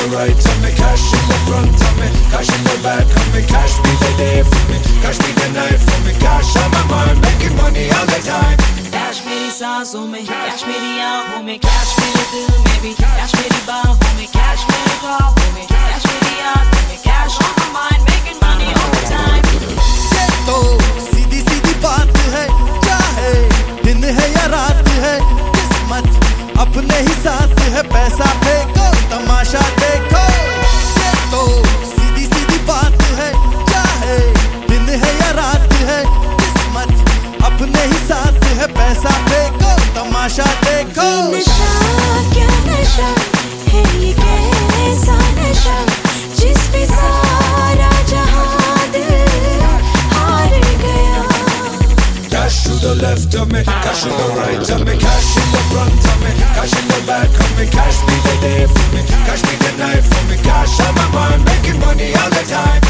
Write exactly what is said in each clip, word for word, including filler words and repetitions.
right of me, cash in the front of me, cash in the back of me, cash be the day for me, cash be the night for me, cash on my mind, making money all the time. Cash मेरी सांसों में, cash मेरी आँखों में, cash मेरे दिल में भी, cash मेरी बाहों में, cash मेरे ख्वाबों में, cash मेरी आँखों में, cash on my mind, making money all the time. ये तो सीधी सीधी बात है, चाहे दिन है या रात है, किस्मत अपने ही साथ है, पैसा फेंको तमाशा देखो। ये तो सीधी सीधी बात है, चाहे दिन है या रात है, किस्मत अपने ही साथ है, पैसा फेंको तमाशा देखो। नशा क्या नशा है ये कैसा नशा जिस पे सारा जहां दिल हार गया। Cash to the left of me, cash to the right of me, cash in the front of me, cash in the back of me, cash be the day for me, cash be the night for me, cash on my mind, making money all the time.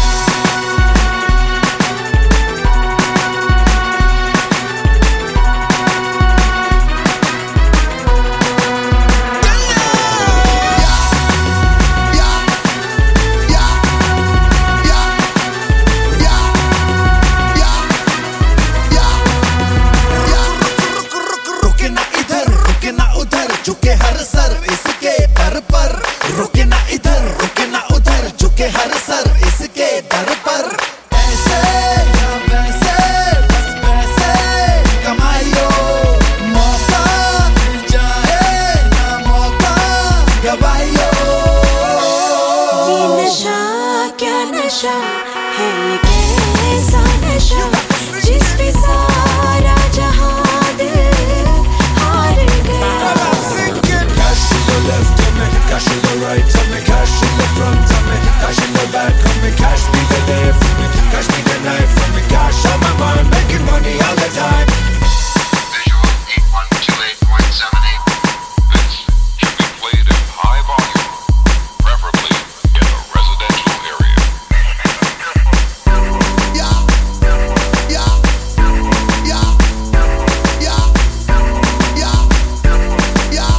झुके हर sir इसके दर पर, रुके ना इधर रुके ना उधर, झुके हर सर इसके दर पर। पैसे या पैसे बस पैसे कमाइयो, मौका मिल जाए ना मौका गवाइयो। ये नशा क्या नशा है ये कैसा नशा जिस पे सारा जहां दिल हार गया। Left of me, cash in the right of me, cash in the front of me, cash in the back of me, cash be the day for me, cash be the night for me, cash on my mind, making money all the time. Visual eight one two eight point seven eight. This should be played in high volume, preferably in a residential area. Yeah, yeah, yeah, yeah, yeah, yeah.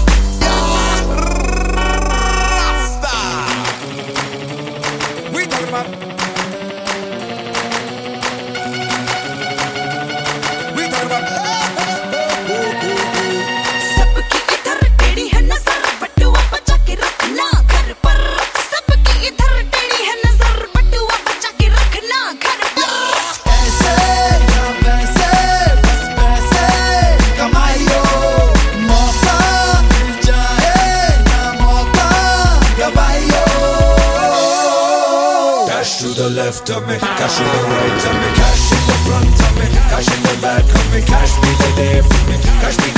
सबकी इधर टेढ़ी है नजर, बटुआ बचा के रखना घर पर। सबकी इधर टेढ़ी है नजर, बटुआ बचा के रखना घर पर। ऐसे या वैसे बस पैसे कमाइयो, मौका मिल जाए ना मौका गवाइयो। Cash to the left of me, cash to the right of me, cash in the front of me, cash in the back of me, cash be the day for me, cash be